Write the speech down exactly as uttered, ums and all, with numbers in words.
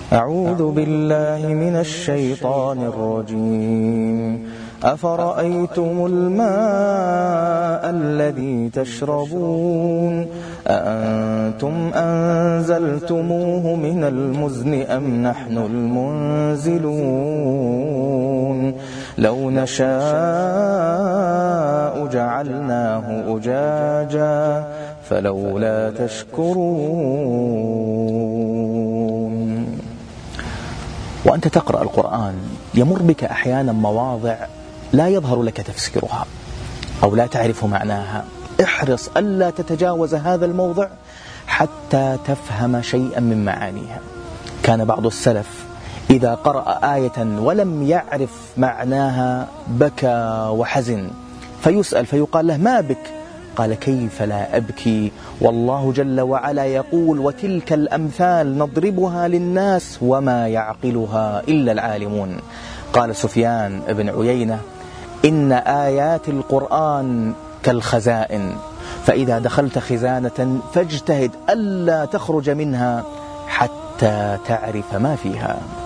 أعوذ بالله من الشيطان الرجيم. أفرأيتم الماء الذي تشربون أأنتم أنزلتموه من المزن أم نحن المنزلون لو نشاء جعلناه أجاجا فلولا تشكرون. وأنت تقرأ القرآن يمر بك أحيانا مواضع لا يظهر لك تفسيرها أو لا تعرف معناها. احرص ألا تتجاوز هذا الموضع حتى تفهم شيئا من معانيها. كان بعض السلف إذا قرأ آية ولم يعرف معناها بكى وحزن، فيسأل فيقال له: ما بك؟ قال: كيف لا أبكي والله جل وعلا يقول: وتلك الأمثال نضربها للناس وما يعقلها إلا العالمون. قال سفيان بن عيينة: إن آيات القرآن كالخزائن، فإذا دخلت خزانة فاجتهد ألا تخرج منها حتى تعرف ما فيها.